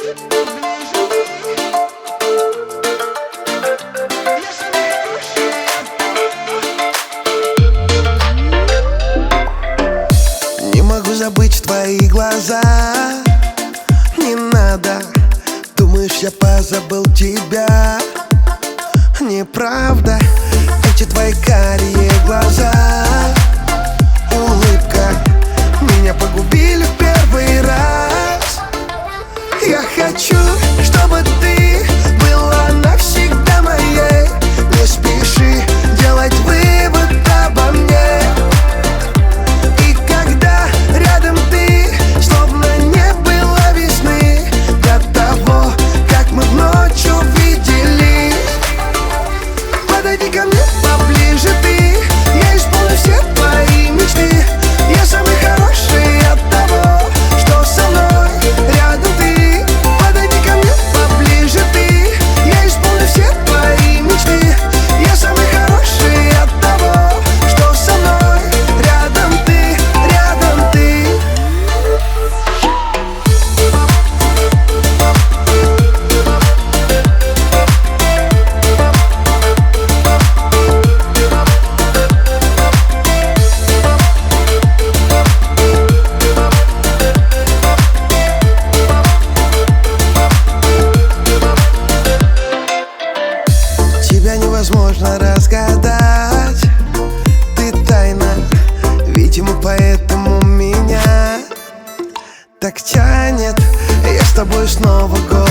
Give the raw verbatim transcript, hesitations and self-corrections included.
Не могу забыть твои глаза. Не надо, думаешь, я позабыл тебя. Неправда, эти твои карие глаза, улыбка меня погубили в первый раз. Я хочу, чтобы ты была навсегда моей. Не спеши делать вывод обо мне. И когда рядом ты, словно не было весны, до того, как мы в ночь увиделись. Подойди ко мне поближе ты, я исполню все твои мечты. Я самый хороший от того, что со мной рядом ты. Подойди ко мне поближе ты, я исполню все твои мечты. Я самый хороший от того, что со мной рядом ты, рядом ты. Тебя невозможно разгадать, ты тайна, видимо, поэтому меня так тянет. Я с тобой снова год.